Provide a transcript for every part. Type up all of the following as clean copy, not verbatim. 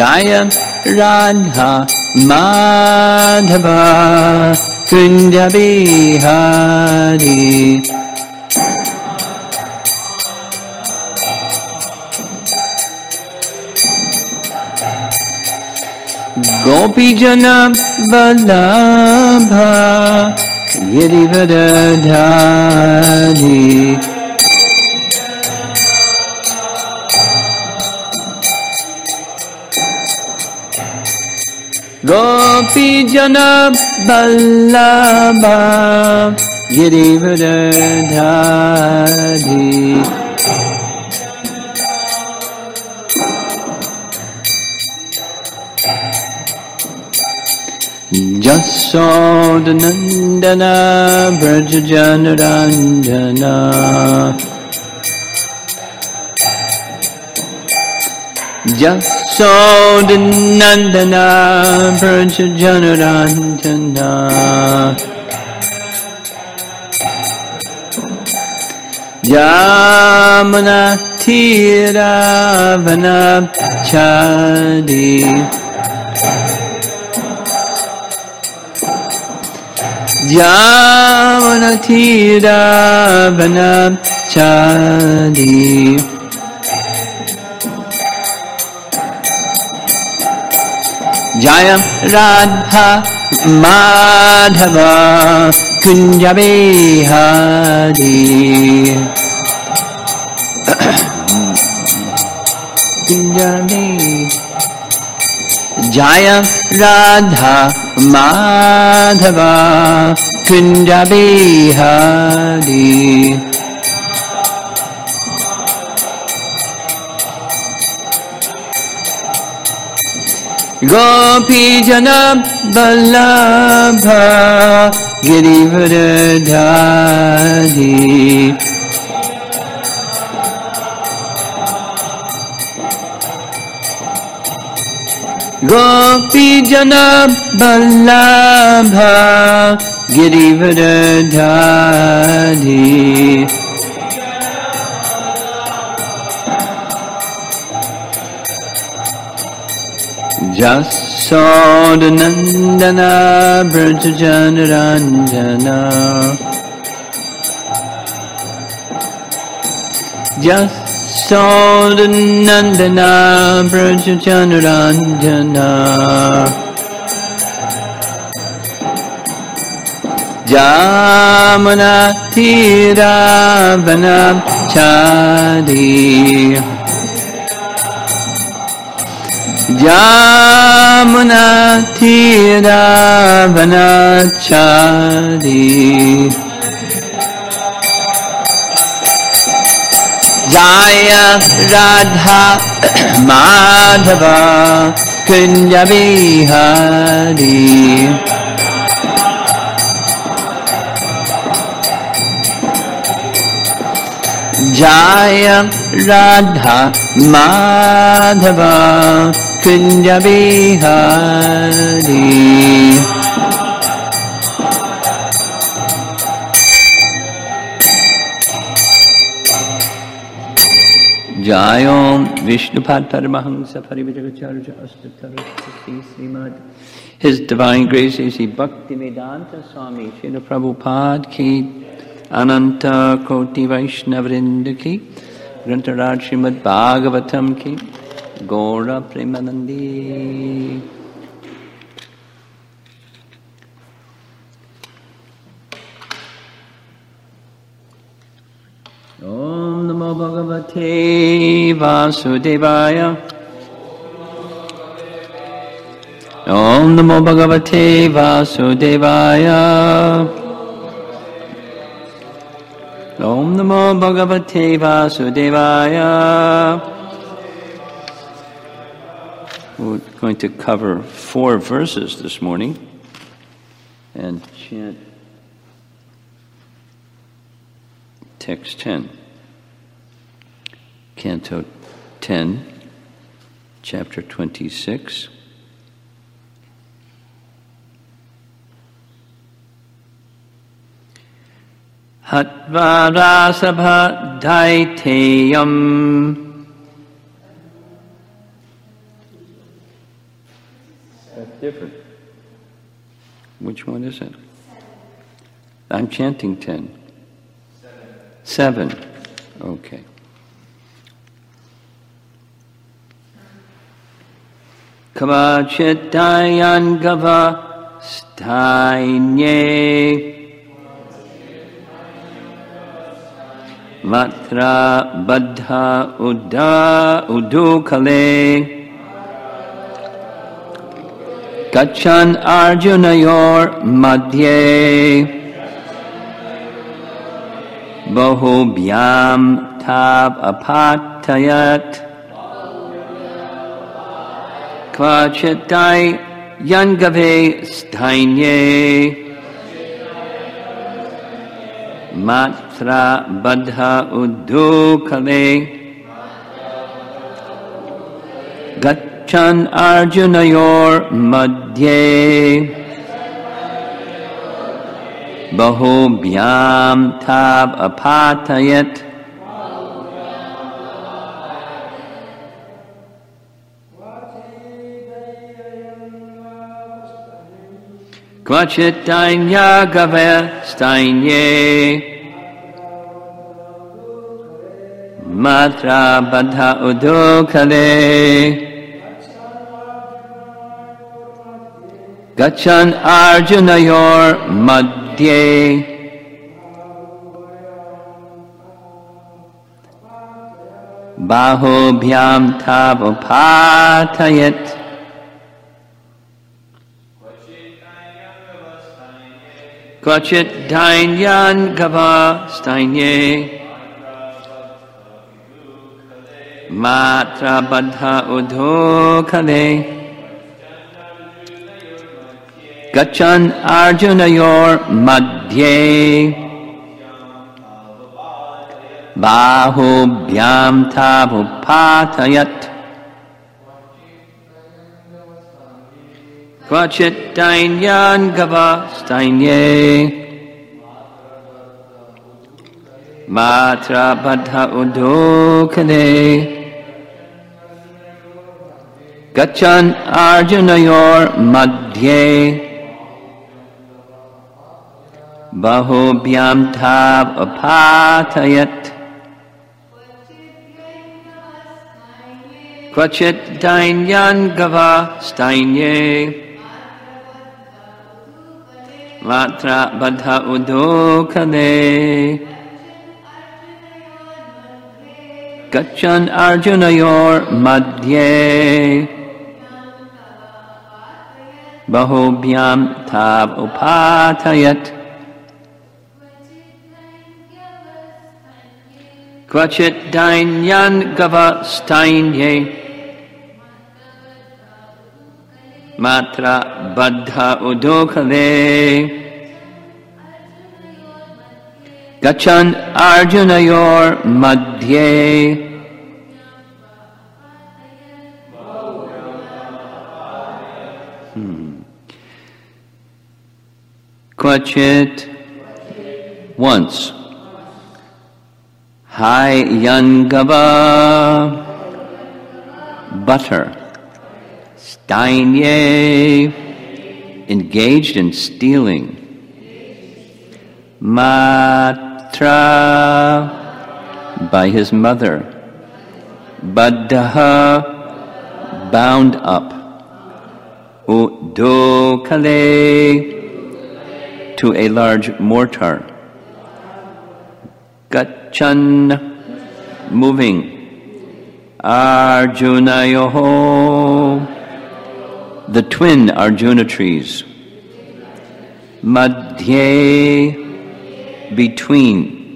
Jaya Radha Madhava Kunja Bihari. Gopi Jana Vallabha Girivardhari. Gopi Jana Vallabha Girivardhari. Jasodhanandana Brajajanarandana. Jasodhanandana Brajajanarandana. Jamana Tiravana Chadi. Jamana Tiravana Chadi. Jaya Radha Madhava Kunja Bihari. Kunja Bihari. Jaya Radha Madhava Kunja Bihari. Gopi Jana Vallabha Girivardhari. Gopi Jana Vallabha Girivardhari. Jasodhanandana Brajajanarandana. Jasodhanandana Brajajanarandana. Jamana Tiravana Chadi. Jamana Tiravana Chadi. Jaya Radha Madhava Kunja Bihari. Jaya Radha Madhava Kunja Bihari. Jayom Vishnupad Paramahamsa Parivajagacharya Astatarasati Srimad. His Divine Grace A.C. Bhaktivedanta Swami Srila Prabhupada Ki Ananta Koti Vaishnavrinda Ki Grantaraj Srimad Bhagavatam Ki Gaura Premanandi. Om Namo Bhagavate Vasudevaya. Om Namo Bhagavate Vasudevaya. Om Namo Bhagavate Vasudevaya. We're going to cover 4 verses this morning and chant text 10. Canto 10, chapter 26. Hatvarasabha daiteyam different. Which one is it? I'm chanting 10. 7. Okay. Kvachitayan gava stainye matra baddha udukale Gachan Arjunayor madhye Bahubhyam tab apatayat Kvachitai yangave stainye Matra badha udukale Gachan Arjunayor madhye Bahubhyam tab apatayat Kvachitainya gave stainye Matra badha udukale Gachan Arjunayor madhye Bahubhyam tab apatayat Kvachit dainyan gava stainye Matra badha udukale Gachan Arjunayor madhye Bahubhyam tabupatayat Kvachit dainyan gava stainye Matra badha udukale Gachan Arjunayor madhye Bahubhyam tab apatayat Kvachit dainyan gava stainye Matra badha udukale Gachan Arjunayor madhye Bahubhyam tab upatayat Kvachit dainyan gava stainye Matra badha udukale Gachan Arjunayor madhye Kvachit once Hayangava butter Stainye engaged in stealing Matra by his mother Baddaha bound up Udukale to a large mortar Gachan moving Arjunayoho the twin Arjuna trees Madhye between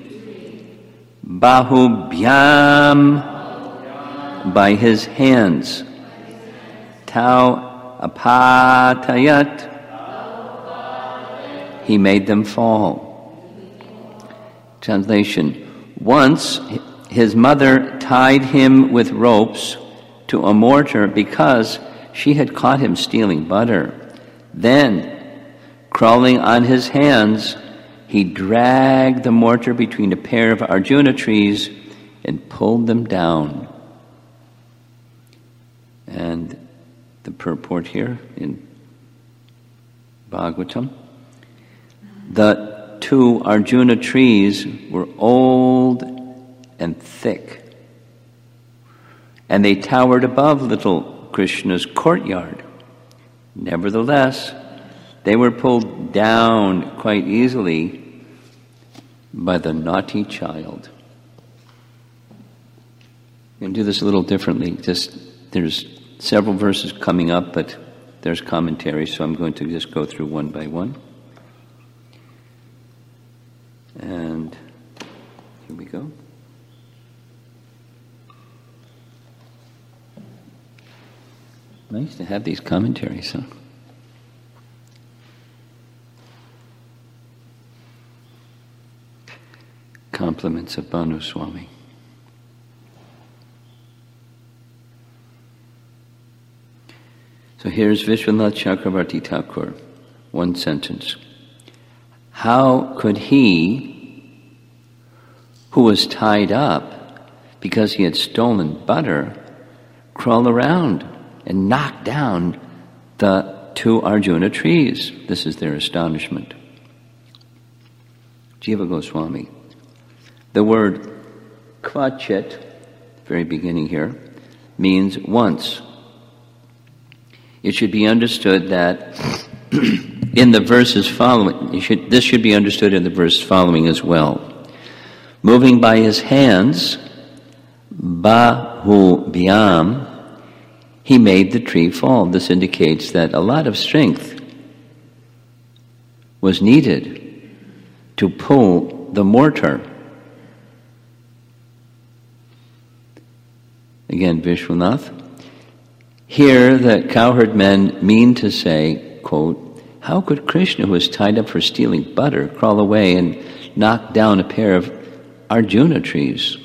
Bahubhyam by his hands Tau apatayat he made them fall. Translation. Once his mother tied him with ropes to a mortar because she had caught him stealing butter. Then, crawling on his hands, he dragged the mortar between a pair of Arjuna trees and pulled them down. And the purport here in Bhagavatam. The 2 Arjuna trees were old and thick, and they towered above little Krishna's courtyard. Nevertheless, they were pulled down quite easily by the naughty child. I'm going to do this a little differently. There's several verses coming up, but there's commentary, so I'm going to just go through one by one. And here we go. Nice to have these commentaries, huh? Compliments of Bhanu Swami. So here's Vishwanath Chakravarti Thakur, one sentence. How could he, who was tied up because he had stolen butter, crawl around and knock down the 2 Arjuna trees? This is their astonishment. Jiva Goswami. The word kvachit, very beginning here, means once. It should be understood that in the verses following, this should be understood in the verse following as well. Moving by his hands, bahu bhyam, he made the tree fall. This indicates that a lot of strength was needed to pull the mortar. Again, Vishwanath. Here, the cowherd men mean to say, quote, how could Krishna, who was tied up for stealing butter, crawl away and knock down a pair of Arjuna trees?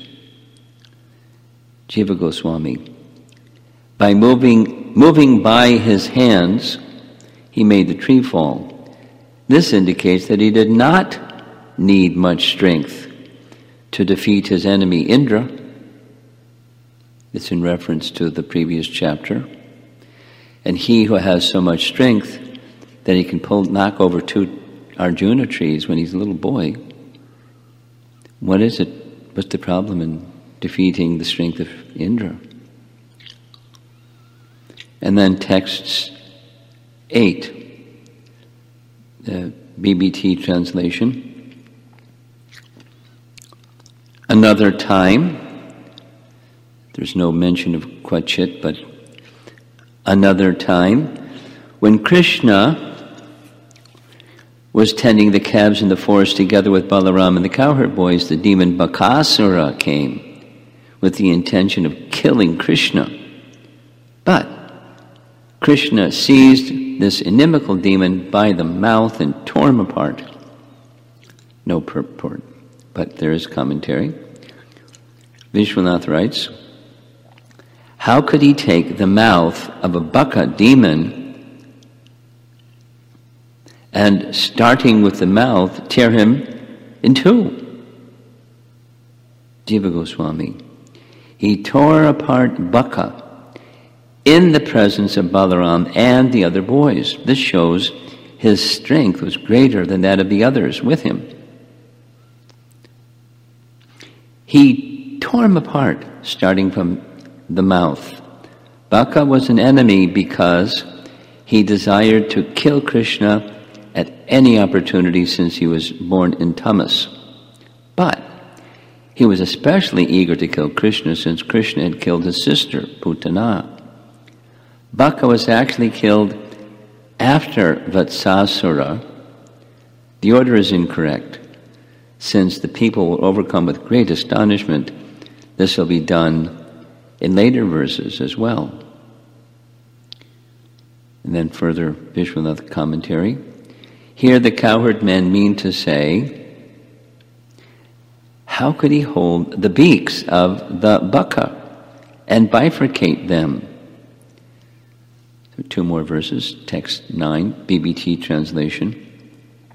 Jiva Goswami. By moving by his hands, he made the tree fall. This indicates that he did not need much strength to defeat his enemy Indra. It's in reference to the previous chapter. And he who has so much strength that he can knock over 2 Arjuna trees when he's a little boy, what is it? What's the problem in defeating the strength of Indra? And then text 8, the BBT translation. Another time, there's no mention of kvachit, but another time, when Krishna was tending the calves in the forest together with Balaram and the cowherd boys, the demon Bakasura came with the intention of killing Krishna. But Krishna seized this inimical demon by the mouth and tore him apart. No purport, but there is commentary. Vishwanath writes, how could he take the mouth of a baka demon and, starting with the mouth, tear him in 2? Jiva Goswami. He tore apart baka in the presence of Balaram and the other boys. This shows his strength was greater than that of the others with him. He tore him apart, starting from the mouth. Baka was an enemy because he desired to kill Krishna at any opportunity since he was born in Tamas. But he was especially eager to kill Krishna since Krishna had killed his sister, Putana. Baka was actually killed after Vatsasura. The order is incorrect. Since the people were overcome with great astonishment, this will be done in later verses as well. And then further Vishwanath commentary. Here the cowherd men mean to say, how could he hold the beaks of the baka and bifurcate them? So 2 more verses, text 9, BBT translation.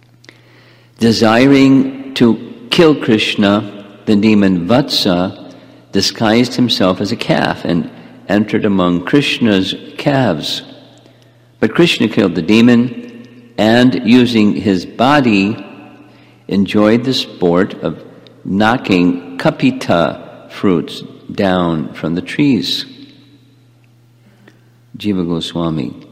Desiring to kill Krishna, the demon Vatsa disguised himself as a calf and entered among Krishna's calves. But Krishna killed the demon and using his body enjoyed the sport of knocking kapita fruits down from the trees. Jiva Goswami.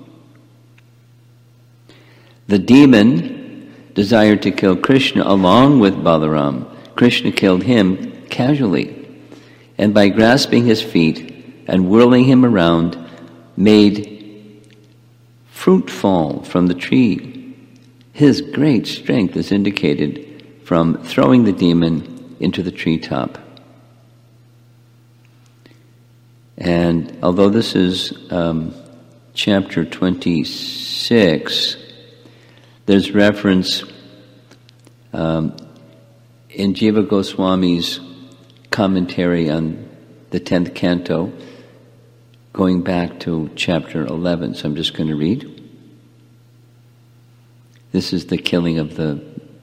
The demon desired to kill Krishna along with Balaram. Krishna killed him casually, and by grasping his feet and whirling him around, made fruit fall from the tree. His great strength is indicated from throwing the demon into the treetop. And although this is chapter 26, there's reference in Jiva Goswami's commentary on the 10th canto, going back to chapter 11. So I'm just going to read. This is the killing of the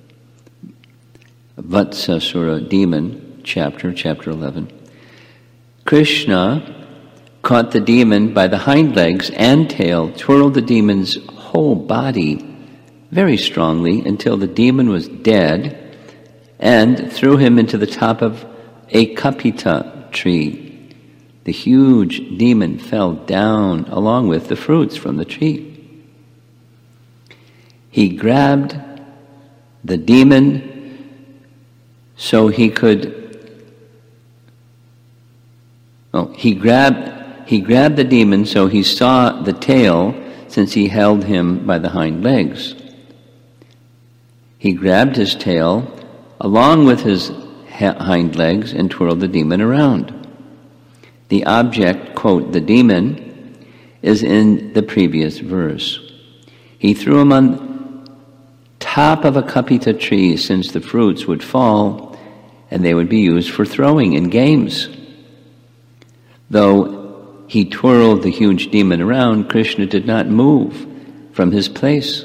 Vatsasura demon, chapter 11. Krishna caught the demon by the hind legs and tail, twirled the demon's whole body very strongly until the demon was dead, and threw him into the top of a kapita tree. The huge demon fell down along with the fruits from the tree. He grabbed the demon so he could... He grabbed the demon so he saw the tail, since he held him by the hind legs. He grabbed his tail along with his hind legs and twirled the demon around. The object, quote, the demon, is in the previous verse. He threw him on top of a kapita tree, since the fruits would fall and they would be used for throwing in games. Though he twirled the huge demon around, Krishna did not move from his place.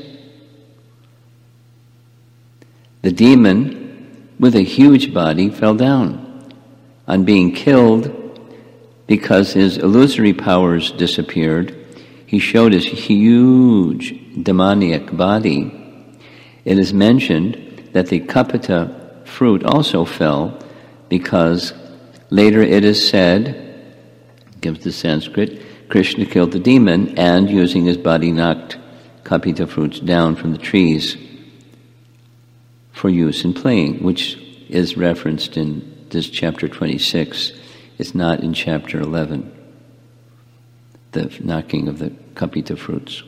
The demon, with a huge body, fell down. On being killed, because his illusory powers disappeared, he showed his huge demoniac body. It is mentioned that the kapita fruit also fell, because later it is said, gives the Sanskrit, Krishna killed the demon and, using his body, knocked kapita fruits down from the trees for use in playing, which is referenced in this chapter 26. It's not in chapter 11, the knocking of the kapita fruits.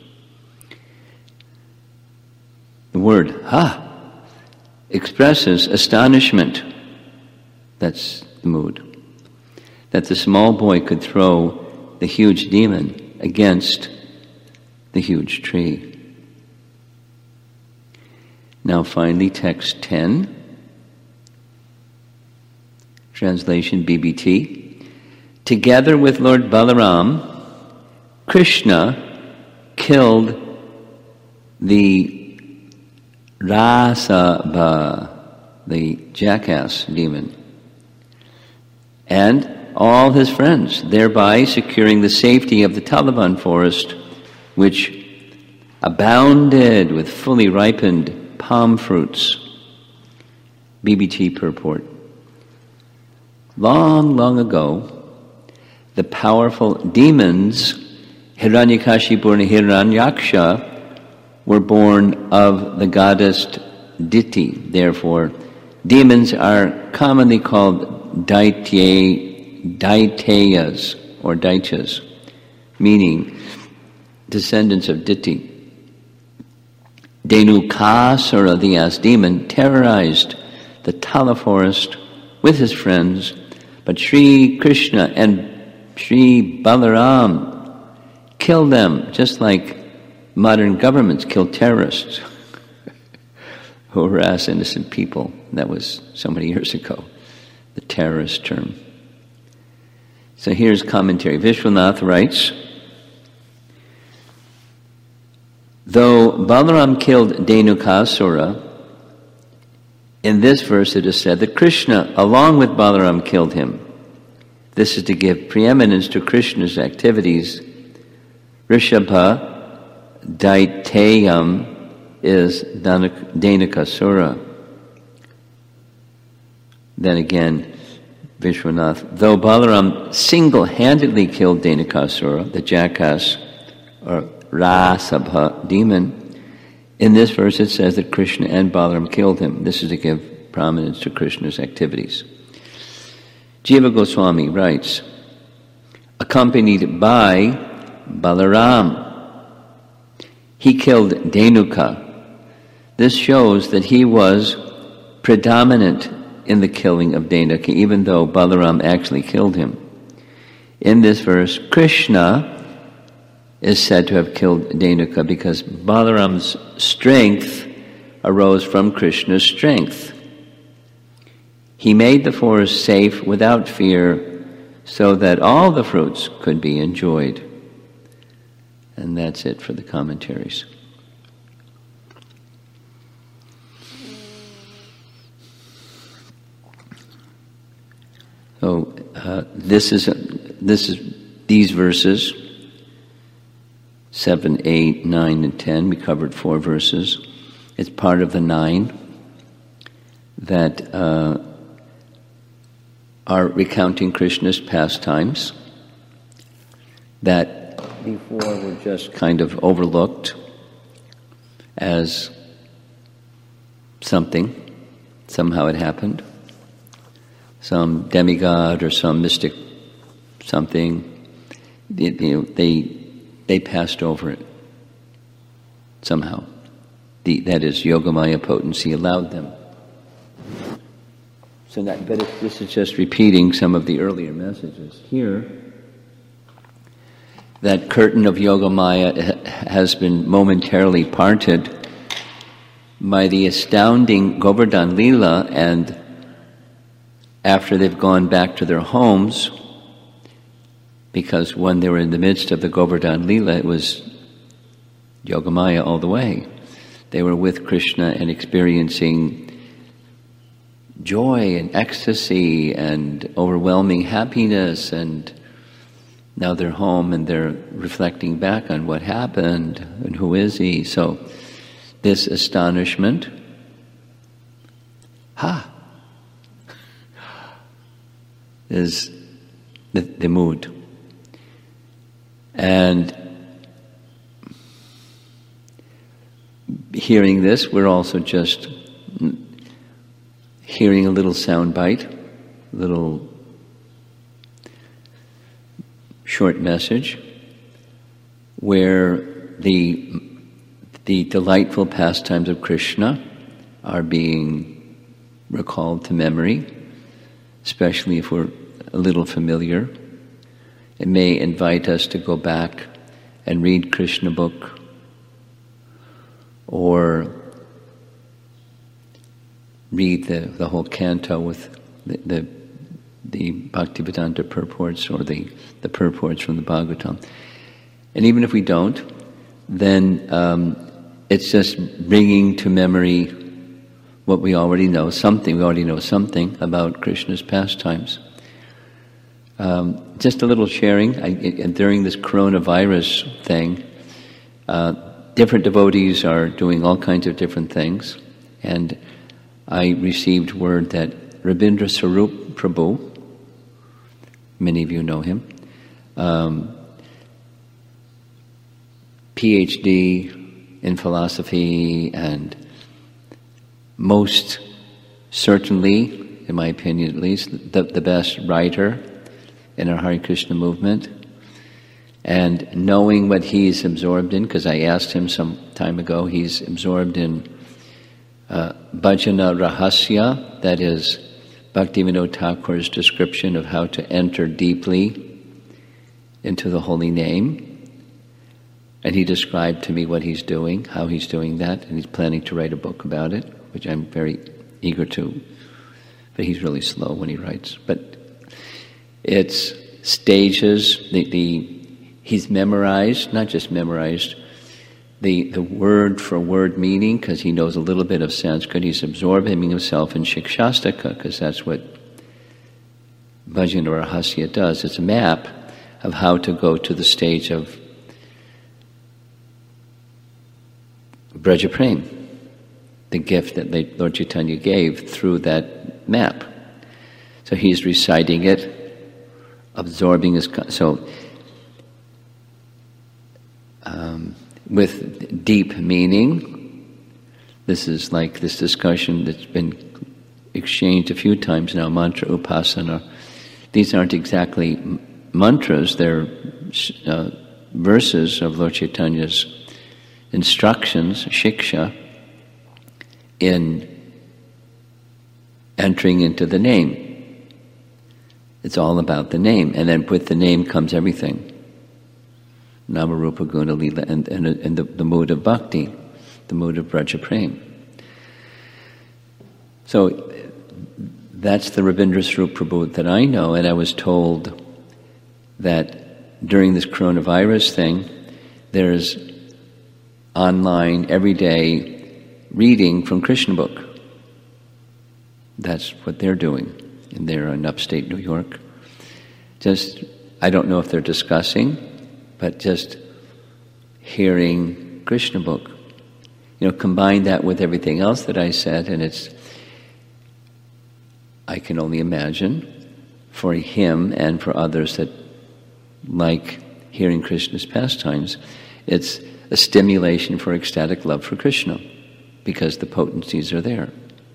The word ha expresses astonishment. That's the mood. That the small boy could throw the huge demon against the huge tree. Now finally, text 10, translation BBT. Together with Lord Balaram, Krishna killed the Rasabha, the jackass demon, and all his friends, thereby securing the safety of the Talavan forest, which abounded with fully ripened palm fruits. BBT purport. Long, long ago, the powerful demons Hiranyakashipu and Hiranyaksha were born of the goddess Diti. Therefore, demons are commonly called Daitayas or Daityas, meaning descendants of Diti. Dhenukasura, the ass demon, terrorized the Tala forest with his friends, but Sri Krishna and Sri Balaram killed them, just like modern governments kill terrorists who harass innocent people. That was so many years ago, the terrorist term. So here's commentary. Vishwanath writes, though Balaram killed Dhenukasura, in this verse it is said that Krishna, along with Balaram, killed him. This is to give preeminence to Krishna's activities. Rishabha Daitayam is Dhenukasura. Then again, Vishwanath, though Balaram single-handedly killed Dhenukasura, the jackass, or Rasabha demon, in this verse it says that Krishna and Balaram killed him. This is to give prominence to Krishna's activities. Jiva Goswami writes, accompanied by Balaram, he killed Dhenuka. This shows that he was predominant in the killing of Dhenuka, even though Balaram actually killed him. In this verse, Krishna is said to have killed Dhenuka because Balaram's strength arose from Krishna's strength. He made the forest safe without fear so that all the fruits could be enjoyed. And that's it for the commentaries. So this is these verses 7, 8, 9, and 10. We covered 4 verses. It's part of the 9 that are recounting Krishna's pastimes that before were just kind of overlooked as something. Somehow it happened. Some demigod or some mystic something, they passed over it somehow. That is, Yogamaya potency allowed them. So this is just repeating some of the earlier messages. Here, that curtain of Yogamaya has been momentarily parted by the astounding Govardhan Leela, and after they've gone back to their homes, because when they were in the midst of the Govardhan Leela, it was Yogamaya all the way. They were with Krishna and experiencing joy and ecstasy and overwhelming happiness, and now they're home and they're reflecting back on what happened and who is he. So this astonishment, is the mood. And hearing this, we're also just hearing a little sound bite, a little short message, where the delightful pastimes of Krishna are being recalled to memory, especially if we're a little familiar. It may invite us to go back and read Krishna book, or read the whole canto with the Bhaktivedanta purports, or the purports from the Bhagavatam. And even if we don't, then it's just bringing to memory what we already know, something. We already know something about Krishna's pastimes. Just a little sharing. During this coronavirus thing, different devotees are doing all kinds of different things, and I received word that Rabindra Sarup Prabhu, many of you know him, PhD in philosophy, and most certainly, in my opinion at least, the best writer in our Hare Krishna movement. And knowing what he's absorbed in, because I asked him some time ago, he's absorbed in Bhajana Rahasya, that is Bhaktivinoda Thakur's description of how to enter deeply into the holy name. And he described to me what he's doing, how he's doing that, and he's planning to write a book about it, which I'm very eager to. But he's really slow when he writes. But it's stages, he's memorized, not just memorized, the word for word meaning, because he knows a little bit of Sanskrit. He's absorbing himself in Shikshastaka, because that's what Bhajana Rahasya does. It's a map of how to go to the stage of Braja Prem, the gift that Lord Chaitanya gave through that map. So he's reciting it, absorbing his... with deep meaning. This is like this discussion that's been exchanged a few times now, mantra upasana. These aren't exactly mantras, they're verses of Lord Chaitanya's instructions, shiksha, in entering into the name. It's all about the name, and then with the name comes everything. Nama Rupa Guna Lila, and the mood of bhakti, the mood of Braja Prem. So that's the Rabindra Swarup Prabhu that I know, and I was told that during this coronavirus thing, there's online everyday reading from Krishna book. That's what they're doing, and they're in upstate New York. Just, I don't know if they're discussing, but just hearing Krishna book. Combine that with everything else that I said, and I can only imagine for him and for others that like hearing Krishna's pastimes, it's a stimulation for ecstatic love for Krishna, because the potencies are there.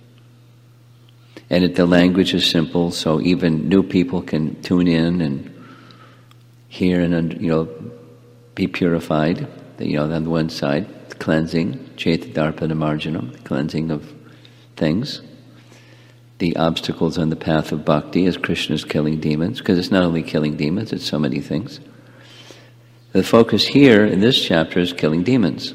And the language is simple, so even new people can tune in and hear and be purified. On the one side, cleansing, chaitadarpana marjanam, cleansing of things. The obstacles on the path of bhakti as Krishna's killing demons, because it's not only killing demons, it's so many things. The focus here in this chapter is killing demons.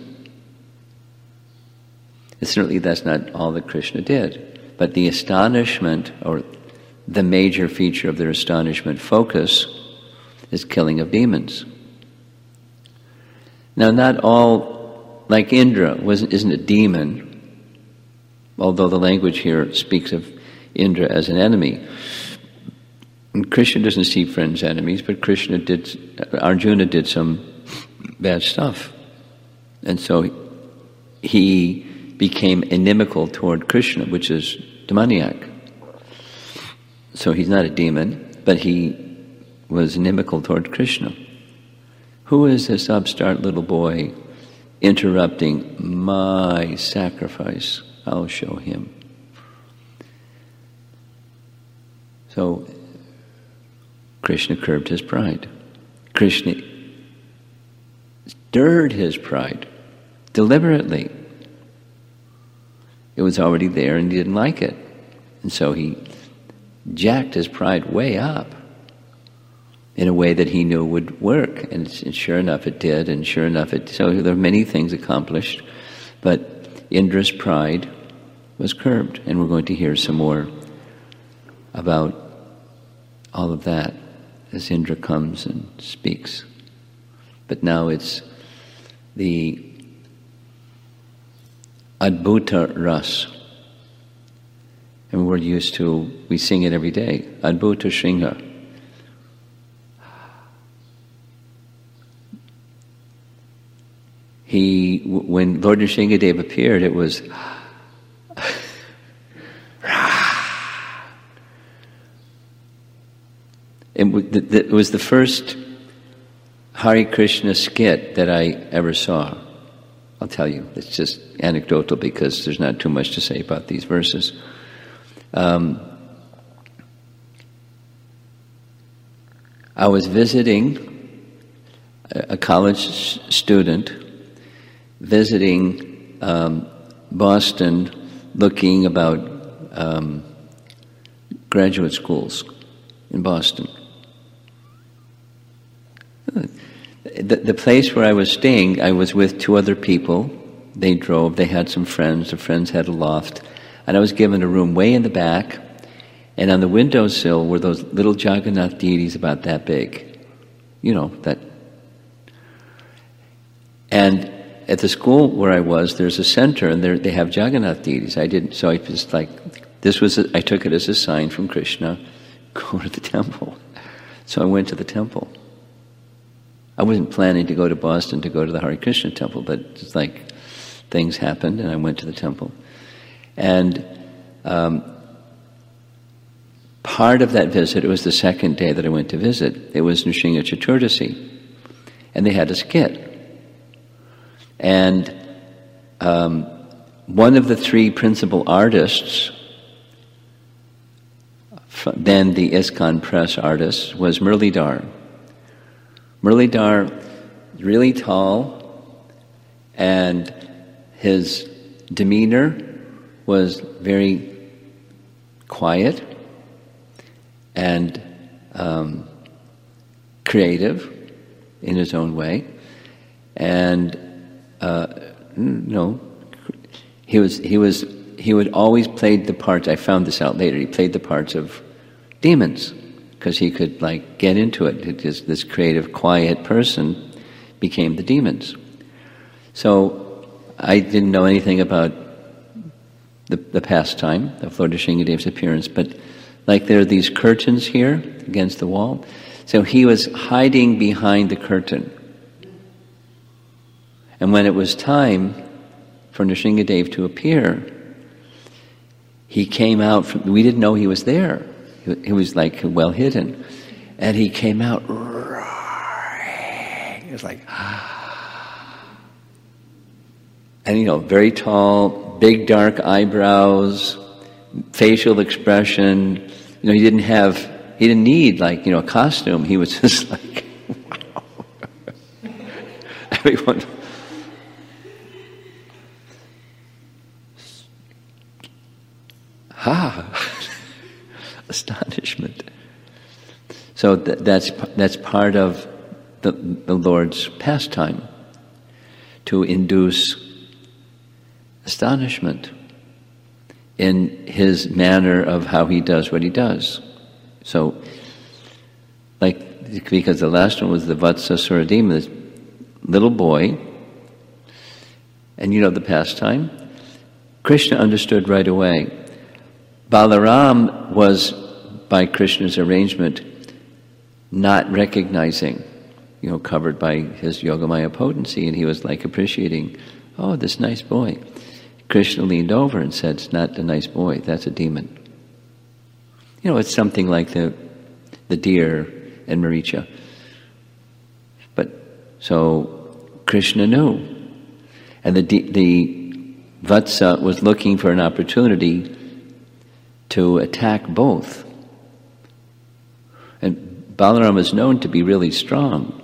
And certainly that's not all that Krishna did, but the astonishment, or the major feature of their astonishment focus, is killing of demons. Now, not all, like Indra, isn't a demon, although the language here speaks of Indra as an enemy. And Krishna doesn't see friends enemies, but Arjuna did some bad stuff. And so he became inimical toward Krishna, which is demoniac. So he's not a demon, but he was inimical toward Krishna. Who is this upstart little boy interrupting my sacrifice? I'll show him. So Krishna curbed his pride. Krishna stirred his pride deliberately. It was already there and he didn't like it. And so he jacked his pride way up in a way that he knew would work. And sure enough it did, and sure enough so there are many things accomplished, but Indra's pride was curbed. And we're going to hear some more about all of that as Indra comes and speaks. But now it's the Adbhuta Ras. And we're used to, we sing it every day, Adbhuta Shringha. When Lord Nrsingadev appeared, it was it was the first Hare Krishna skit that I ever saw. I'll tell you, it's just anecdotal because there's not too much to say about these verses. I was visiting a college student, visiting Boston, looking about graduate schools in Boston. The place where I was staying, I was with two other people. They drove, they had some friends, the friends had a loft, and I was given a room way in the back, and on the windowsill were those little Jagannath deities about that big. That. And at the school where I was, there's a center, and they have Jagannath deities. I took it as a sign from Krishna, go to the temple. So I went to the temple. I wasn't planning to go to Boston to go to the Hare Krishna temple, but it's like things happened, and I went to the temple. And part of that visit, it was the second day that I went to visit, it was Nrsimha Chaturdasi, and they had a skit. And one of the three principal artists, then the ISKCON Press artist, was Muralidhar. Muralidhar, really tall, and his demeanor was very quiet and creative in his own way. And he would always play the parts. I found this out later. He played the parts of demons because he could get into it. This creative, quiet person became the demons. So I didn't know anything about the pastime of Lord Nrsingadev's appearance, but there are these curtains here against the wall. So he was hiding behind the curtain. And when it was time for Nrsingadev to appear, he came out we didn't know he was there. He was well hidden. And he came out, it was and very tall, big dark eyebrows, facial expression. He didn't need a costume. He was just wow. Everyone. Astonishment. So that's part of the Lord's pastime, to induce astonishment in his manner of how he does what he does. So, because the last one was the Vatsa Suradima, this little boy, and the pastime, Krishna understood right away. Balaram was, by Krishna's arrangement, not recognizing, covered by his Yogamaya potency, and he was appreciating, oh, this nice boy. Krishna leaned over and said, it's not a nice boy, that's a demon. It's something like the deer and Maricha. But, so, Krishna knew. And the Vatsa was looking for an opportunity to attack both. And Balaram is known to be really strong.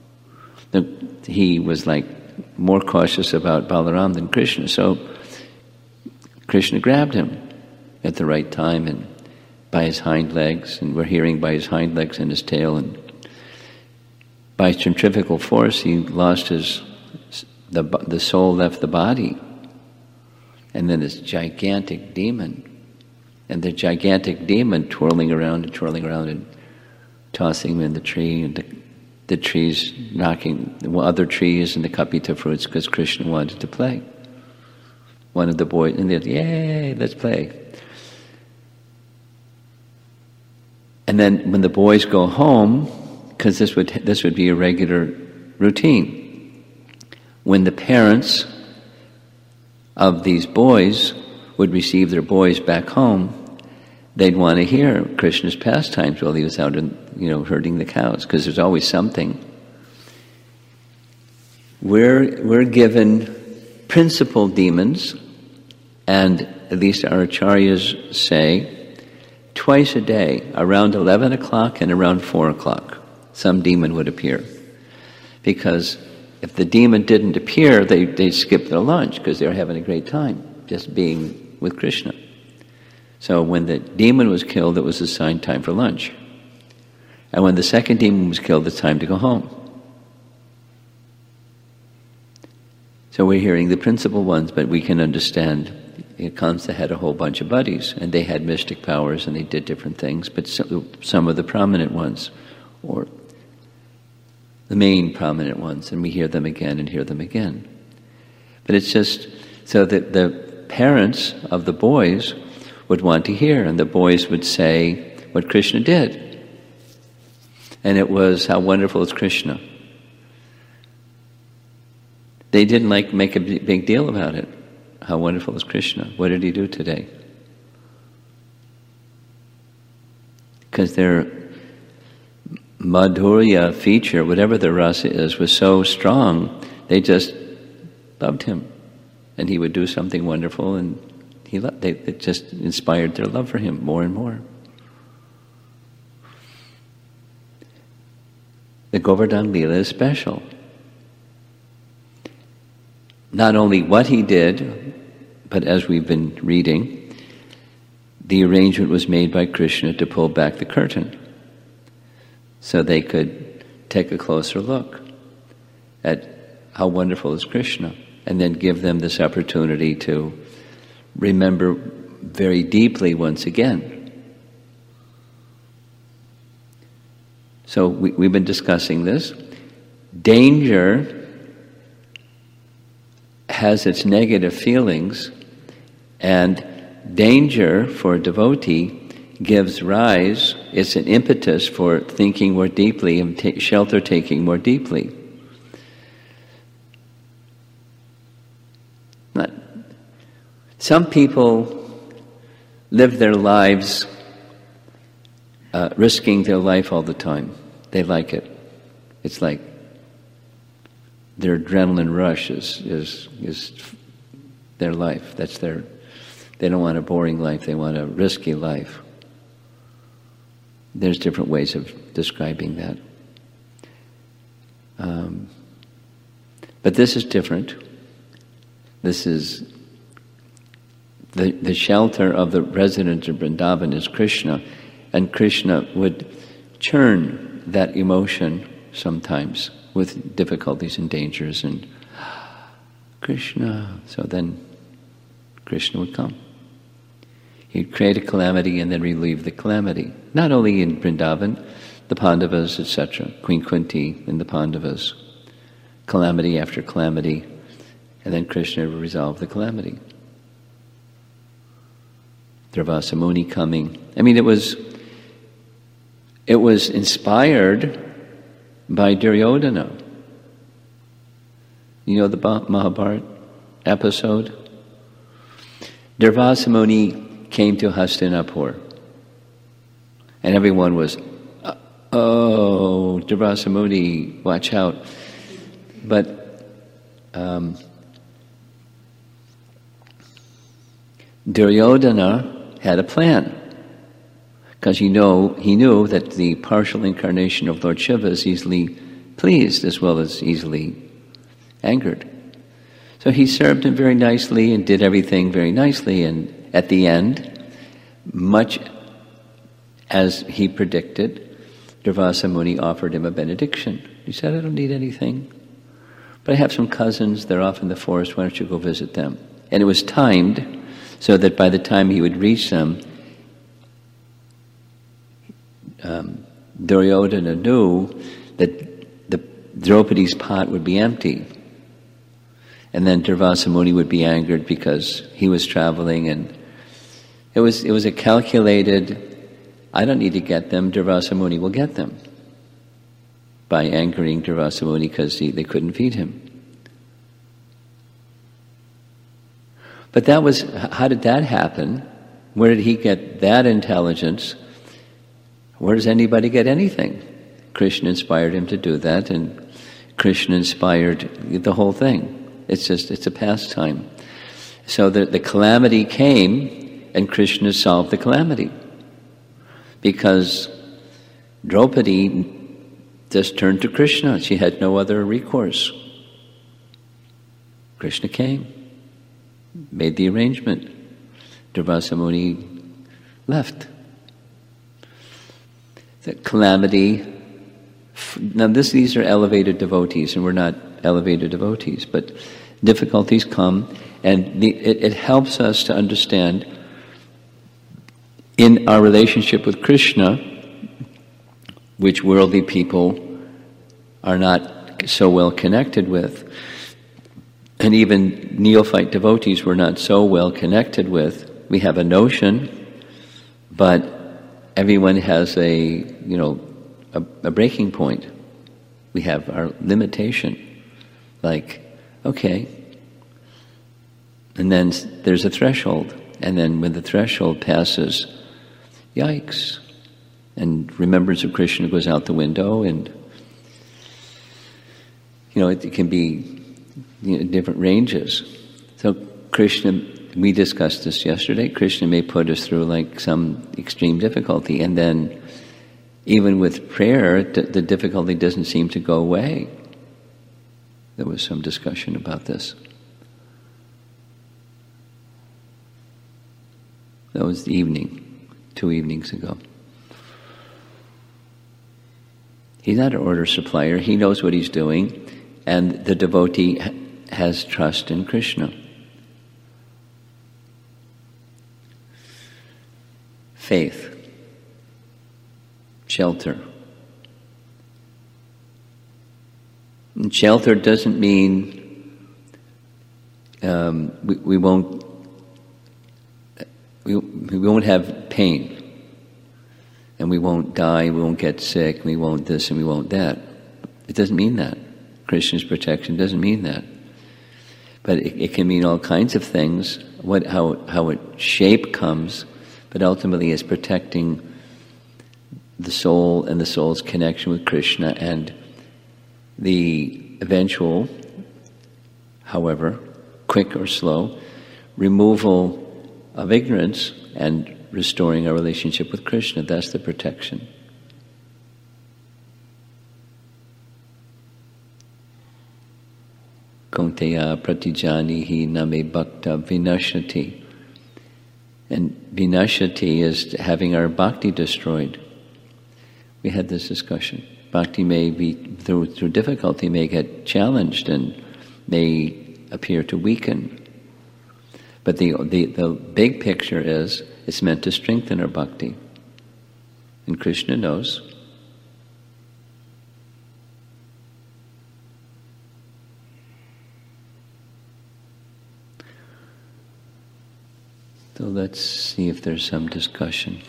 He was more cautious about Balaram than Krishna. So Krishna grabbed him at the right time and by his hind legs, and we're hearing by his hind legs and his tail, and by centrifugal force he lost the soul left the body, and then this gigantic demon, and the gigantic demon twirling around and tossing him in the tree, and the trees knocking other trees and the kapita fruits because Krishna wanted to play. One of the boys, and they, yay, let's play. And then when the boys go home, because this would be a regular routine, when the parents of these boys would receive their boys back home, they'd want to hear Krishna's pastimes while he was out herding the cows, because there's always something. We're given principal demons, and at least our acharyas say, twice a day, around 11 o'clock and around 4 o'clock, some demon would appear. Because if the demon didn't appear, they'd skip their lunch because they were having a great time just being with Krishna. So when the demon was killed, it was assigned time for lunch. And when the second demon was killed, it's time to go home. So we're hearing the principal ones, but we can understand Kamsa had a whole bunch of buddies, and they had mystic powers, and they did different things, but some of the prominent ones, or the main prominent ones, and we hear them again and hear them again. But it's just so that the parents of the boys would want to hear, and the boys would say what Krishna did. And it was, how wonderful is Krishna. They didn't make a big deal about it. How wonderful is Krishna? What did he do today? Because their madhurya feature, whatever the rasa is, was so strong, they just loved him. And he would do something wonderful, and it just inspired their love for him more and more. The Govardhan Leela is special. Not only what he did, but as we've been reading, the arrangement was made by Krishna to pull back the curtain so they could take a closer look at how wonderful is Krishna, and then give them this opportunity to remember very deeply once again. So we've been discussing this. Danger has its negative feelings, and danger for a devotee gives rise, it's an impetus for thinking more deeply and shelter taking more deeply. Some people live their lives risking their life all the time. They like it. It's like their adrenaline rush is their life. They don't want a boring life, they want a risky life. There's different ways of describing that. But this is different. This is the shelter of the resident of Vrindavan is Krishna, and Krishna would churn that emotion sometimes with difficulties and dangers, and Krishna. So then Krishna would come. He'd create a calamity and then relieve the calamity. Not only in Vrindavan, the Pandavas, etc., Queen Kunti and the Pandavas, calamity after calamity, and then Krishna would resolve the calamity. Durvasa Muni coming. I mean, it was inspired by Duryodhana. You know the Mahabharata episode? Durvasa Muni came to Hastinapur, and everyone was, oh, Durvasa Muni, watch out. But Duryodhana had a plan, because he knew that the partial incarnation of Lord Shiva is easily pleased as well as easily angered. So he served him very nicely and did everything very nicely, and at the end, much as he predicted, Durvasa Muni offered him a benediction. He said, I don't need anything, but I have some cousins, they're off in the forest, why don't you go visit them? And it was timed so that by the time he would reach them, Duryodhana knew that the Draupadi's pot would be empty. And then Durvasa Muni would be angered because he was traveling, and it was a calculated, I don't need to get them, Durvasa Muni will get them, by angering Durvasa Muni because they couldn't feed him. But how did that happen? Where did he get that intelligence? Where does anybody get anything? Krishna inspired him to do that, and Krishna inspired the whole thing. It's a pastime. So the calamity came, and Krishna solved the calamity. Because Draupadi just turned to Krishna. She had no other recourse. Krishna came, made the arrangement. Durvasa Muni left. The calamity. Now these are elevated devotees, and we're not elevated devotees, but difficulties come, and it helps us to understand in our relationship with Krishna, which worldly people are not so well connected with, and even neophyte devotees we're not so well connected with. We have a notion, but everyone has a breaking point. We have our limitation. Like, Okay. And then there's a threshold. And then when the threshold passes, yikes. And remembrance of Krishna goes out the window, and it can be different ranges. So Krishna, we discussed this yesterday, Krishna may put us through like some extreme difficulty, and then even with prayer, the difficulty doesn't seem to go away. There was some discussion about this. That was the evening, 2 evenings ago. He's not an order supplier. He knows what he's doing, and the devotee has trust in Krishna. Faith, shelter. And shelter doesn't mean we won't have pain. And we won't die, we won't get sick, we won't this and we won't that. It doesn't mean that. Krishna's protection doesn't mean that. But it can mean all kinds of things, how its shape comes, but ultimately is protecting the soul and the soul's connection with Krishna, and the eventual, however, quick or slow, removal of ignorance and restoring our relationship with Krishna. That's the protection. Kaunteya pratijanihi name bhakta vinashati. And vinashati is having our bhakti destroyed. We had this discussion. Bhakti may be, through difficulty, may get challenged and may appear to weaken. But the big picture is, it's meant to strengthen our bhakti. And Krishna knows. So let's see if there's some discussion.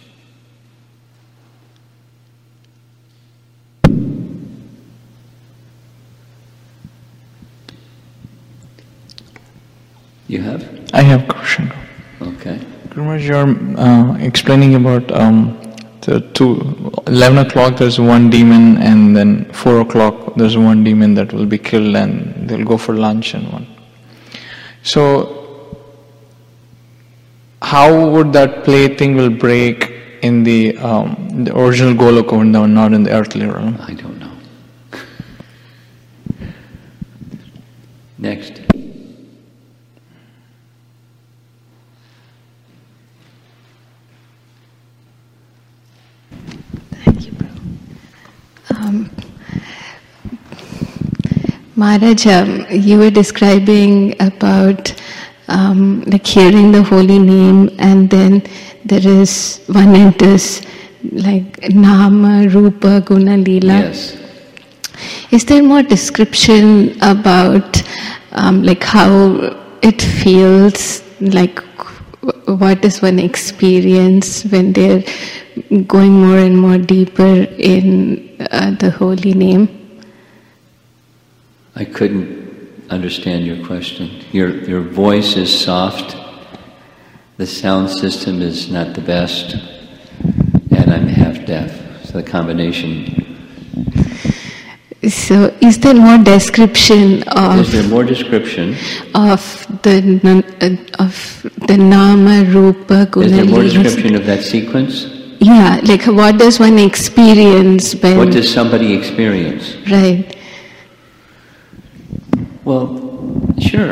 You have? I have a question. Okay. Gurumaharaj, you're explaining about 11 o'clock there's one demon, and then 4 o'clock there's one demon that will be killed, and they'll go for lunch and one. So, how would that play thing will break in the original Goloka Vrindavan, not in the earthly realm? I don't know. Next. Thank you, Prabhu. Maharaj, you were describing about like hearing the holy name, and then there is one enters like Nama, Rupa, Guna, Leela. Yes. Is there more description about like how it feels, like what is one experience when they're going more and more deeper in the holy name? I couldn't understand your question. Your voice is soft. The sound system is not the best, and I'm half deaf. So the combination. So, is there more description of? Is there more description of the Nama, Rupa, Guna, Is there more Leela? description of that sequence? Yeah, like what does one experience when? What does somebody experience? Right. Well, sure.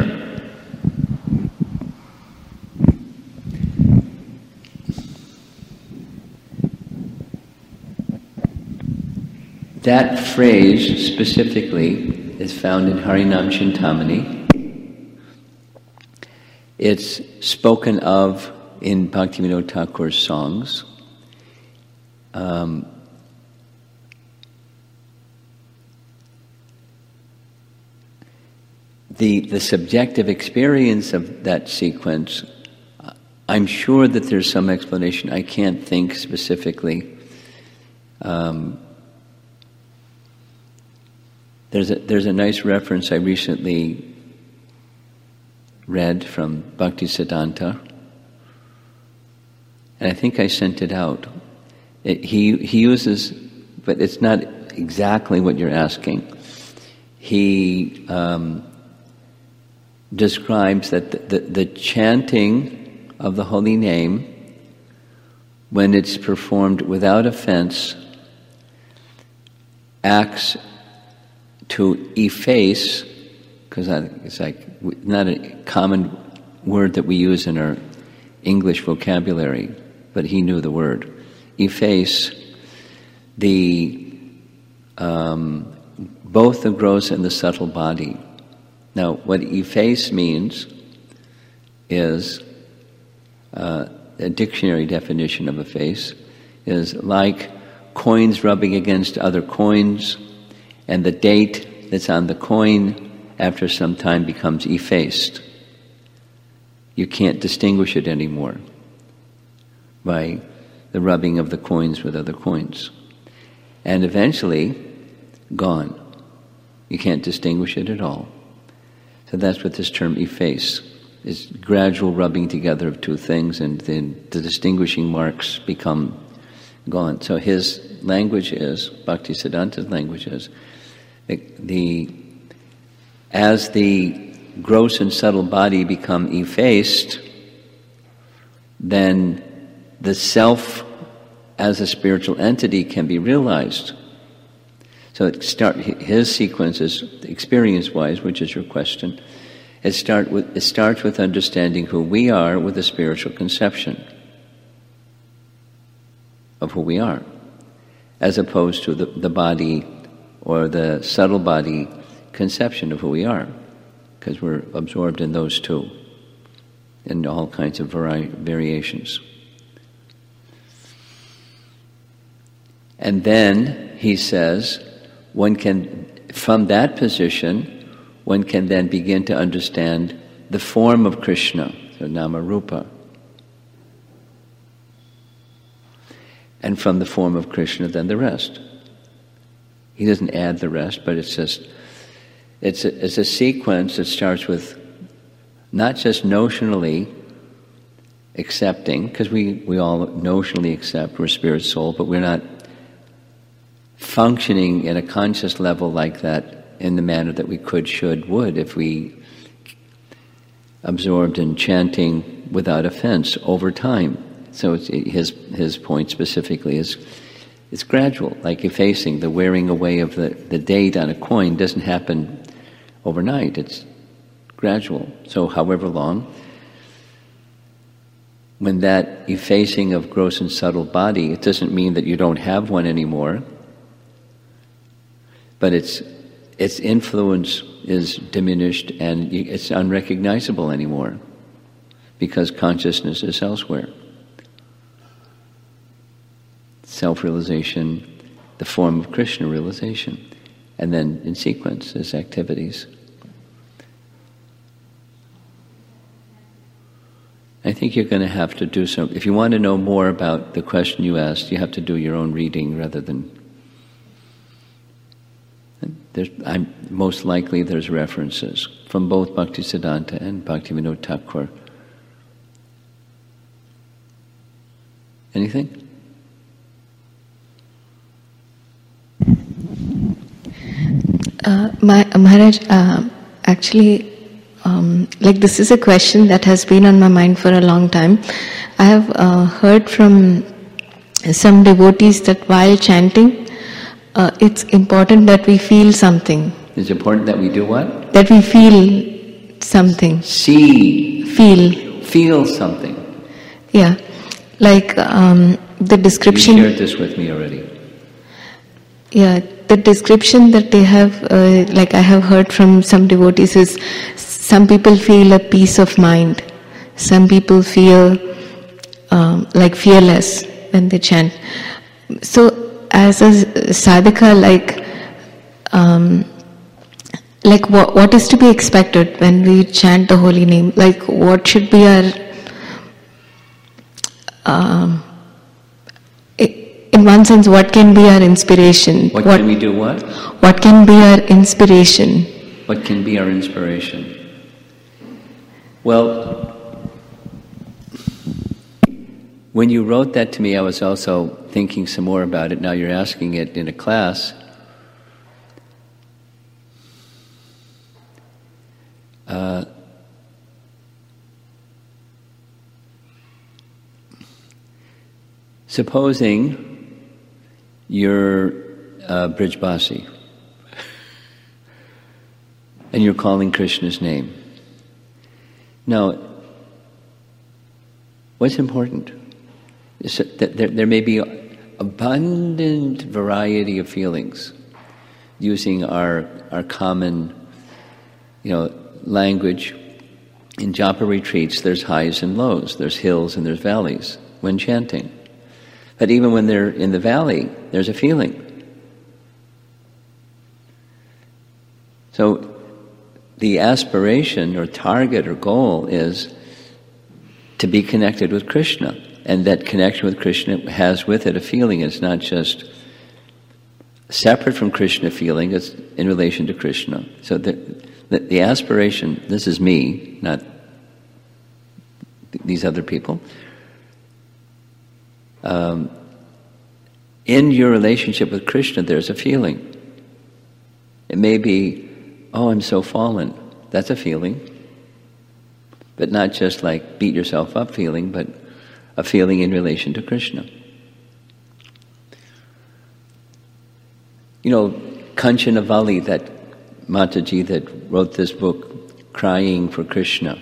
That phrase specifically is found in Harinam Chintamani. It's spoken of in Bhaktivinoda Thakur's songs. The subjective experience of that sequence, I'm sure that there's some explanation. I can't think specifically. There's a nice reference I recently read from Bhaktisiddhanta, and I think I sent it out. He uses, but it's not exactly what you're asking. He describes that the chanting of the holy name, when it's performed without offense, acts to efface, because it's like not a common word that we use in our English vocabulary, but he knew the word. Efface both the gross and the subtle body. Now, what efface means is, a dictionary definition of efface is like coins rubbing against other coins, and the date that's on the coin after some time becomes effaced. You can't distinguish it anymore by the rubbing of the coins with other coins. And eventually, gone. You can't distinguish it at all. So that's what this term efface is, gradual rubbing together of two things, and then the distinguishing marks become gone. So his language is, Bhaktisiddhanta's language is, as the gross and subtle body become effaced, then the self as a spiritual entity can be realized. So his sequence is, experience-wise, which is your question, it starts with understanding who we are with a spiritual conception of who we are, as opposed to the body or the subtle body conception of who we are, because we're absorbed in those two, in all kinds of variations. And then, he says, from that position, one can then begin to understand the form of Krishna, so Nama Rupa. And from the form of Krishna, then the rest. He doesn't add the rest, but it's just, it's a sequence that starts with not just notionally accepting, because we all notionally accept, we're spirit soul, but we're not functioning at a conscious level like that in the manner that we could, should, would if we absorbed in chanting without offense over time. So his point specifically is it's gradual, like effacing, the wearing away of the date on a coin doesn't happen overnight, it's gradual. So however long, when that effacing of gross and subtle body, it doesn't mean that you don't have one anymore, but its influence is diminished and it's unrecognizable anymore because consciousness is elsewhere. Self-realization, the form of Krishna realization, and then in sequence as activities. I think you're going to have to do some. If you want to know more about the question you asked, you have to do your own reading rather than. Most likely there's references from both Bhaktisiddhanta and Bhaktivinoda Thakur. Anything? Maharaj, actually, this is a question that has been on my mind for a long time. I have heard from some devotees that while chanting, it's important that we feel something. It's important that we do what? That we feel something. Feel something. Yeah. The description... You shared this with me already. Yeah, the description that they have, I have heard from some devotees is, some people feel a peace of mind. Some people feel fearless when they chant. So, as a sadhaka, what is to be expected when we chant the holy name? What should be our... in one sense, what can be our inspiration? What can we do what? What can be our inspiration? What can be our inspiration? Well, when you wrote that to me, I was also thinking some more about it. Now you're asking it in a class. Supposing you're Brijbasi and you're calling Krishna's name. Now, what's important is that there may be abundant variety of feelings using our common, language. In japa retreats, there's highs and lows, there's hills and there's valleys when chanting. But even when they're in the valley, there's a feeling. So the aspiration or target or goal is to be connected with Krishna. And that connection with Krishna has with it a feeling. It's not just separate from Krishna feeling, it's in relation to Krishna. So the aspiration, this is me, not these other people. In your relationship with Krishna, there's a feeling. It may be, oh, I'm so fallen. That's a feeling. But not just like beat yourself up feeling, but a feeling in relation to Krishna. Kanchanavali, that Mataji that wrote this book, Crying for Krishna.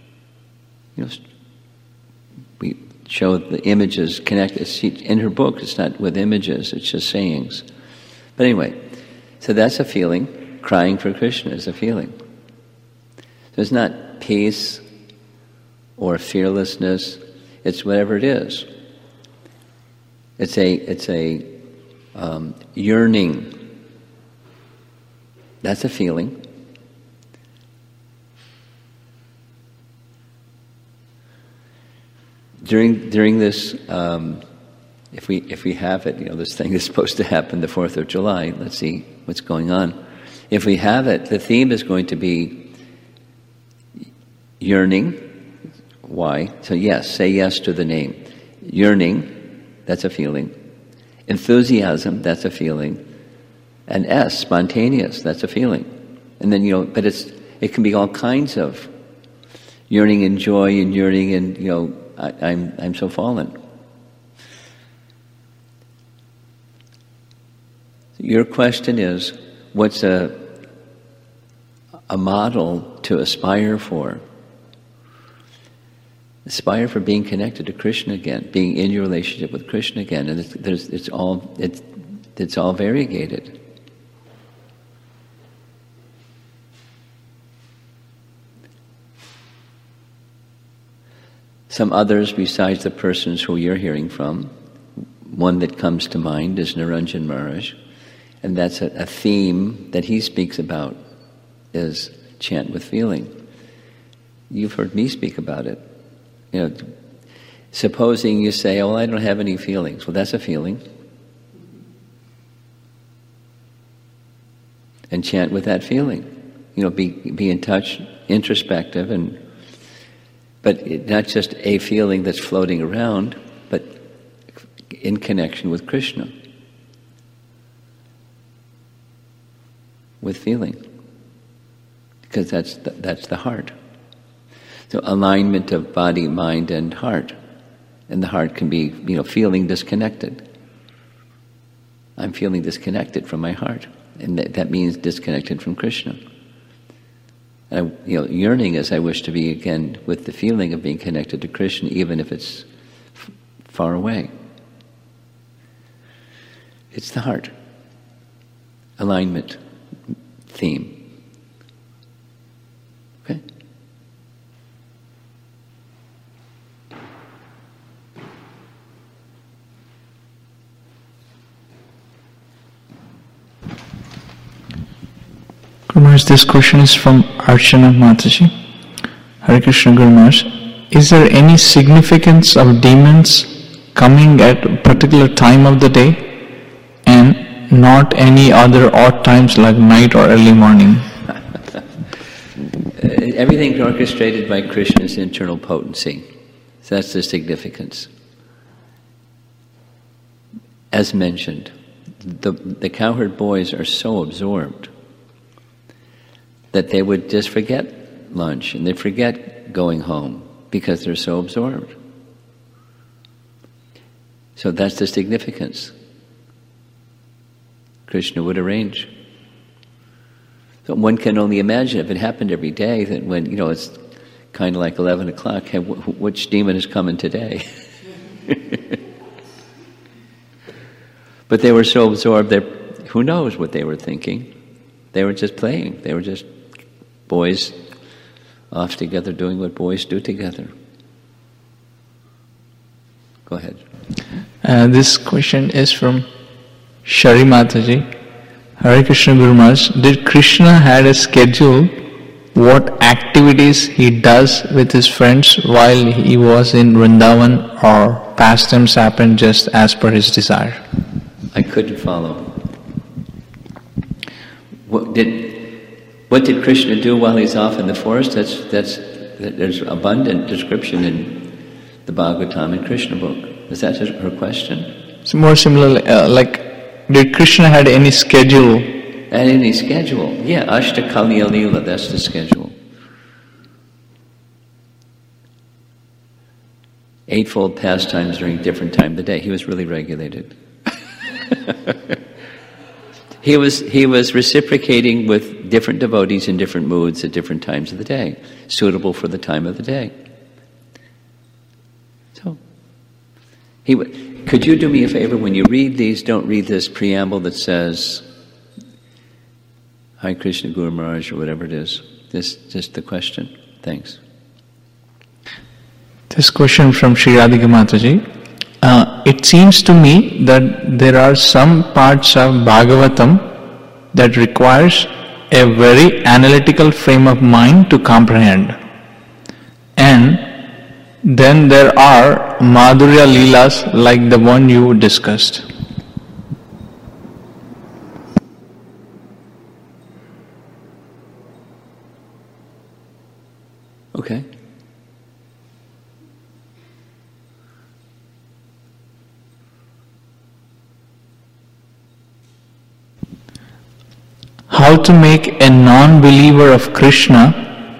We show the images connected. In her book, it's not with images, it's just sayings. But anyway, so that's a feeling. Crying for Krishna is a feeling. So it's not peace or fearlessness, it's whatever it is. It's a yearning. That's a feeling. During this, if we have it, this thing is supposed to happen the 4th of July. Let's see what's going on. If we have it, the theme is going to be yearning. Why? So yes, say yes to the name. Yearning, that's a feeling. Enthusiasm, that's a feeling. And S, spontaneous, that's a feeling. And then, but it can be all kinds of yearning and joy and yearning and, I'm so fallen. Your question is, what's a model to aspire for? Aspire for being connected to Krishna again, being in your relationship with Krishna again, and it's all variegated. Some others besides the persons who you're hearing from, one that comes to mind is Niranjan Maharaj, and that's a theme that he speaks about, is chant with feeling. You've heard me speak about it. Supposing you say, oh, I don't have any feelings. Well, that's a feeling. And chant with that feeling. Be in touch, introspective, but not just a feeling that's floating around, but in connection with Krishna. With feeling. Because that's the heart. So alignment of body, mind, and heart. And the heart can be, feeling disconnected. I'm feeling disconnected from my heart. And that means disconnected from Krishna. And yearning is I wish to be again with the feeling of being connected to Krishna, even if it's far away. It's the heart. Alignment. Theme. Okay? Guru Maharaj, this question is from Archana Mataji. Hare Krishna Guru Maharaj. Is there any significance of demons coming at a particular time of the day and not any other odd times like night or early morning? And everything's orchestrated by Krishna's internal potency. So that's the significance. As mentioned, the cowherd boys are so absorbed that they would just forget lunch and they forget going home because they're so absorbed. So that's the significance. Krishna would arrange. So one can only imagine if it happened every day that when, it's kind of like 11 o'clock, hey, which demon is coming today? But they were so absorbed that who knows what they were thinking. They were just playing. They were just boys off together doing what boys do together. Go ahead. This question is from Shari Mataji. Hare Krishna Guru Maharaj, did Krishna had a schedule what activities he does with his friends while he was in Vrindavan, or pastimes happened just as per his desire? I couldn't follow. What did Krishna do while he's off in the forest? There's abundant description in the Bhagavatam and Krishna book. Is that her question? It's more similar, did Krishna had any schedule? And any schedule? Yeah, Ashtakaliya Leela, that's the schedule. Eightfold pastimes during different time of the day. He was really regulated. He was reciprocating with different devotees in different moods at different times of the day, suitable for the time of the day. So, could you do me a favor when you read these? Don't read this preamble that says Hare Krishna Guru Maharaj or whatever it is. Just the question. Thanks. This question from Sri Radhika Mataji. It seems to me that there are some parts of Bhagavatam that requires a very analytical frame of mind to comprehend. And then there are Madhurya Leelas like the one you discussed. Okay. How to make a non-believer of Krishna,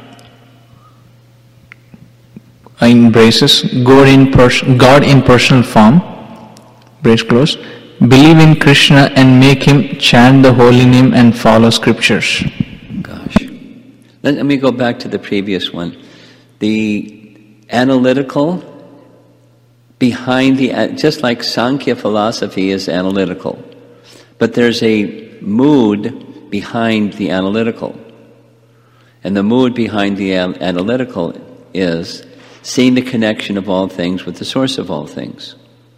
in braces, God in personal form, brace close, believe in Krishna and make him chant the holy name and follow scriptures. Gosh. Let me go back to the previous one. The analytical behind just like Sankhya philosophy is analytical, but there's a mood behind the analytical. And the mood behind the analytical is seeing the connection of all things with the source of all things.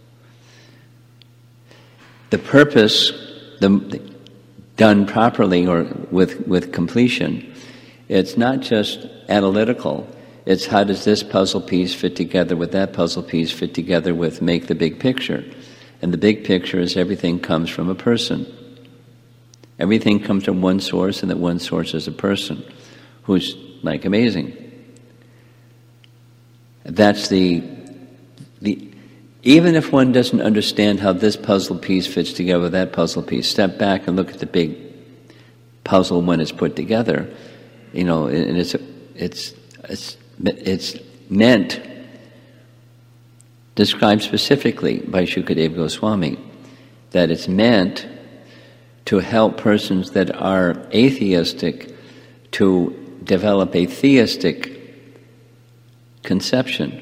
The purpose, done properly or with completion, it's not just analytical, it's how does this puzzle piece fit together with that puzzle piece fit together with make the big picture. And the big picture is everything comes from a person. Everything comes from one source, and that one source is a person who's like amazing. That's the even if one doesn't understand how this puzzle piece fits together with that puzzle piece, step back and look at the big puzzle when it's put together. And it's meant, described specifically by Shukadeva Goswami, that it's meant to help persons that are atheistic to develop a theistic conception,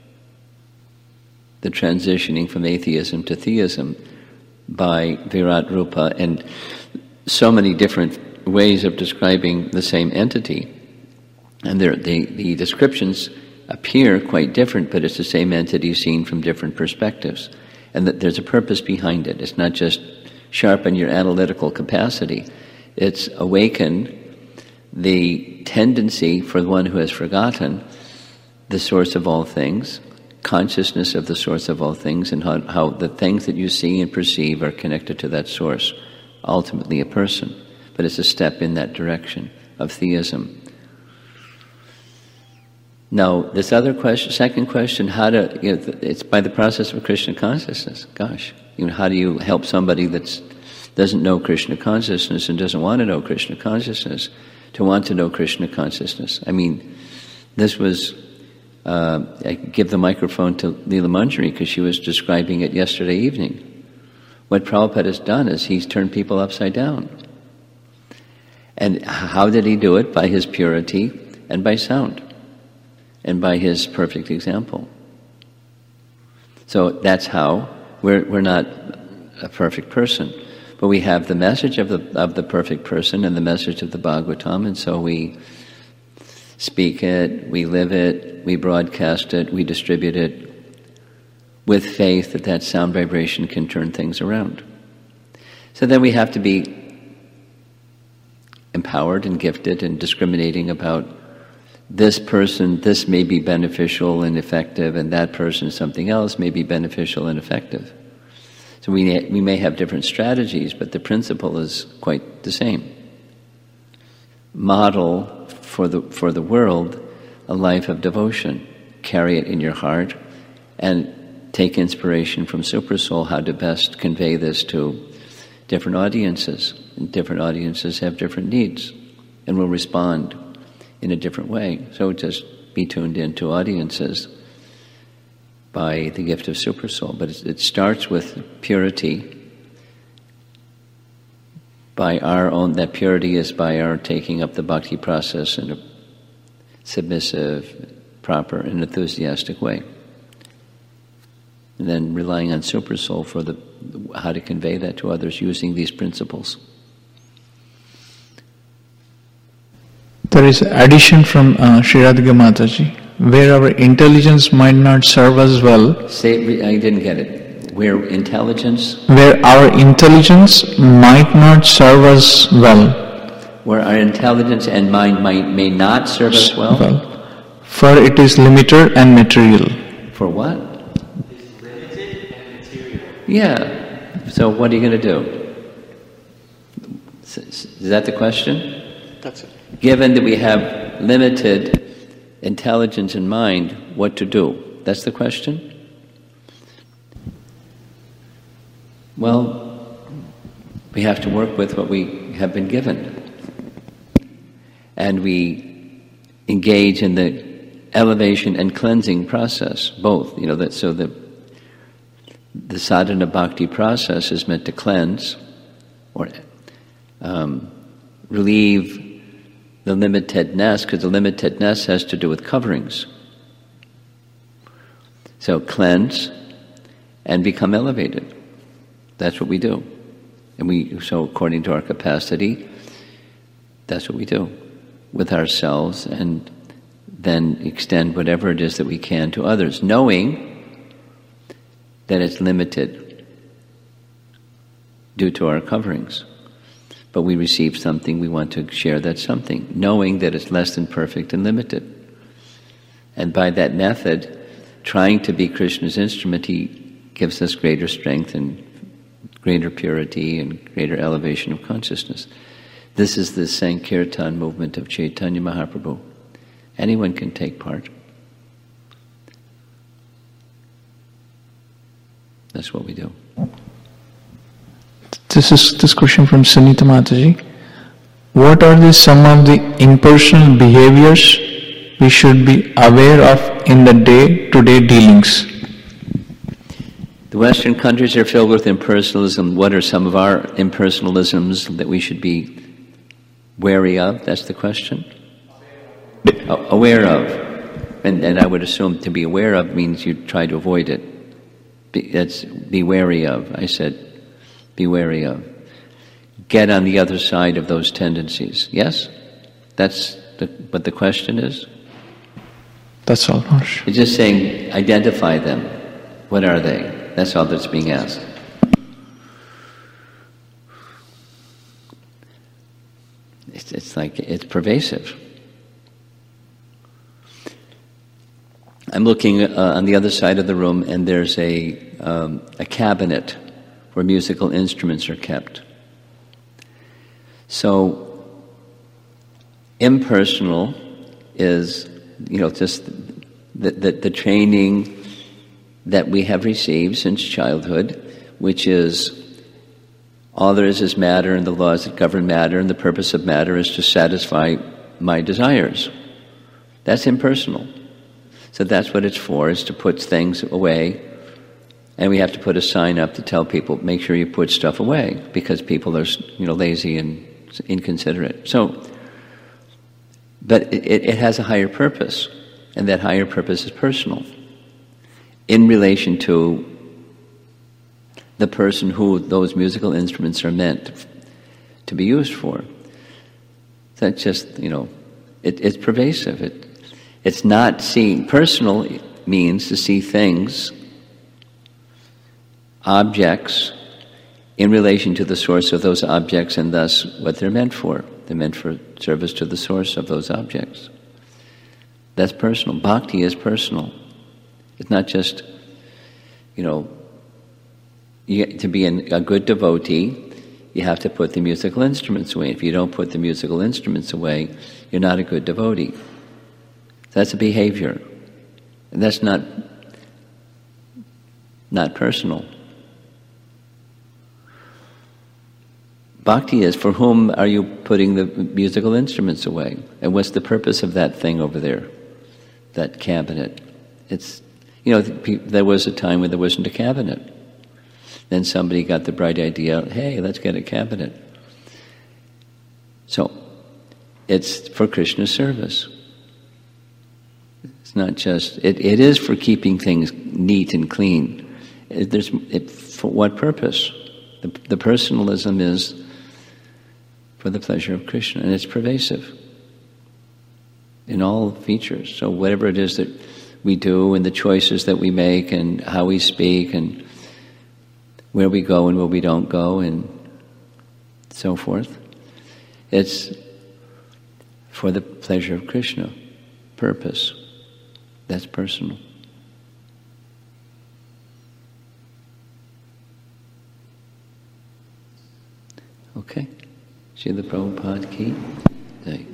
the transitioning from atheism to theism by Virat Rupa, and so many different ways of describing the same entity. And the descriptions appear quite different, but it's the same entity seen from different perspectives. And that there's a purpose behind it. It's not just sharpen your analytical capacity. It's awaken the tendency for the one who has forgotten the source of all things, consciousness of the source of all things, and how the things that you see and perceive are connected to that source, ultimately a person. But it's a step in that direction of theism. Now, this other question, second question, it's by the process of Krishna consciousness. Gosh, how do you help somebody that doesn't know Krishna consciousness and doesn't want to know Krishna consciousness to want to know Krishna consciousness? I mean, this was, I give the microphone to Leela Manjari because she was describing it yesterday evening. What Prabhupada has done is he's turned people upside down. And how did he do it? By his purity and by sound. And by his perfect example. So that's how we're not a perfect person, but we have the message of the perfect person and the message of the Bhagavatam, and so we speak it, we live it, we broadcast it, we distribute it with faith that sound vibration can turn things around. So then we have to be empowered and gifted and discriminating about this person, this may be beneficial and effective, and that person, something else, may be beneficial and effective. So we may have different strategies, but the principle is quite the same. Model for the world a life of devotion. Carry it in your heart, and take inspiration from Supersoul how to best convey this to different audiences. And different audiences have different needs, and will respond in a different way. So just be tuned into audiences by the gift of Supersoul. But it starts with purity. That purity is by our taking up the bhakti process in a submissive, proper, and enthusiastic way. And then relying on Supersoul for how to convey that to others using these principles. There is addition from Sri Radhika Mataji, where our intelligence might not serve us well. I didn't get it. Where intelligence? Where our intelligence might not serve us well. Where our intelligence and mind may not serve us well? For it is limited and material. For what? It's limited and material. Yeah. So what are you going to do? Is that the question? That's it. Given that we have limited intelligence and mind, what to do? That's the question? Well, we have to work with what we have been given. And we engage in the elevation and cleansing process, both. So the sadhana bhakti process is meant to cleanse or relieve the limitedness, because the limitedness has to do with coverings. So cleanse and become elevated. That's what we do. And so according to our capacity, that's what we do with ourselves, and then extend whatever it is that we can to others, knowing that it's limited due to our coverings. But we receive something, we want to share that something, knowing that it's less than perfect and limited. And by that method, trying to be Krishna's instrument, he gives us greater strength and greater purity and greater elevation of consciousness. This is the Sankirtan movement of Chaitanya Mahaprabhu. Anyone can take part. That's what we do. This question from Sunita Mataji. What are some of the impersonal behaviors we should be aware of in the day-to-day dealings? The Western countries are filled with impersonalism. What are some of our impersonalisms that we should be wary of? That's the question? Aware of. And I would assume to be aware of means you try to avoid it. Be wary of. I said, be wary of. Get on the other side of those tendencies. Yes? That's what the question is? That's all, Maharaj. It's just saying, identify them. What are they? That's all that's being asked. It's pervasive. I'm looking on the other side of the room, and there's a cabinet where musical instruments are kept. So, impersonal is just the training that we have received since childhood, which is all there is matter and the laws that govern matter, and the purpose of matter is to satisfy my desires. That's impersonal. So that's what it's for, is to put things away. And we have to put a sign up to tell people, make sure you put stuff away, because people are lazy and inconsiderate. So, but it has a higher purpose, and that higher purpose is personal, in relation to the person who those musical instruments are meant to be used for. That's just, it's pervasive. It's not seeing. Personal means to see things, objects, in relation to the source of those objects, and thus what they're meant for. They're meant for service to the source of those objects. That's personal. Bhakti is personal. It's not just, to be a good devotee, you have to put the musical instruments away. If you don't put the musical instruments away, you're not a good devotee. That's a behavior. And that's not personal. Bhakti is, for whom are you putting the musical instruments away? And what's the purpose of that thing over there, that cabinet? It's, there was a time when there wasn't a cabinet. Then somebody got the bright idea, hey, let's get a cabinet. So, it's for Krishna's service. It's not just, it is for keeping things neat and clean. For what purpose? The personalism is for the pleasure of Krishna, and it's pervasive in all features. So whatever it is that we do, and the choices that we make, and how we speak, and where we go and where we don't go, and so forth, it's for the pleasure of Krishna. Purpose. That's personal. Okay. Srila Prabhupada ki jai.